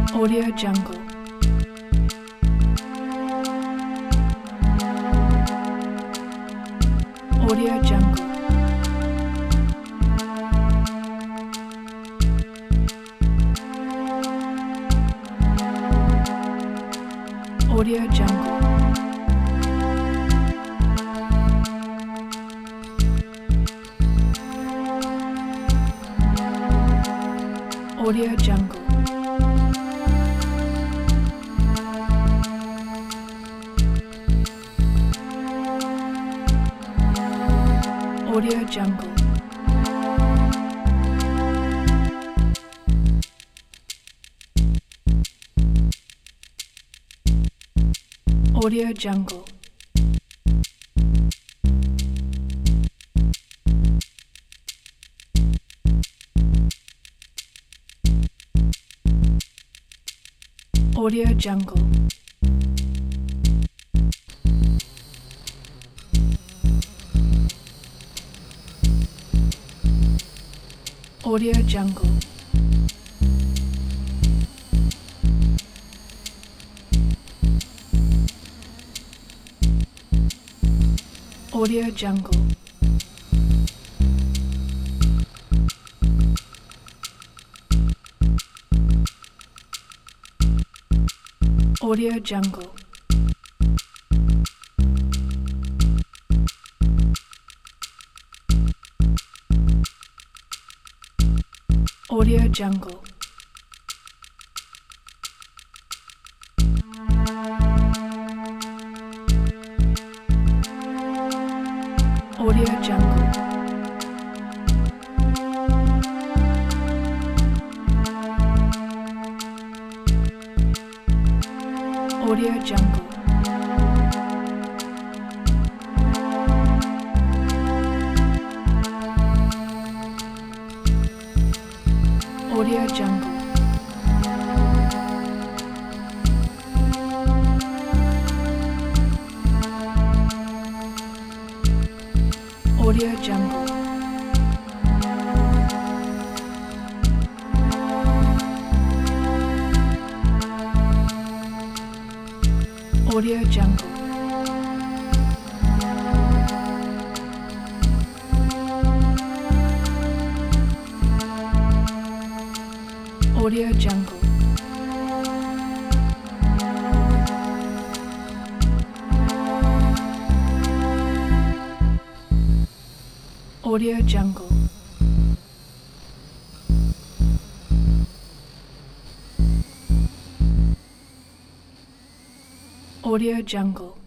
Audio Jungle. Audio Jungle. Audio Jungle. Audio Jungle. Audio Jungle. Audio Jungle. Audio Jungle. Audio Jungle. Audio Jungle. Audio Jungle. Audio Jungle. Audio Jungle. Audio Jungle. Audio Jungle. Audio Jungle. Audio Jungle. Audio Jungle. Audio Jungle. Audio Jungle.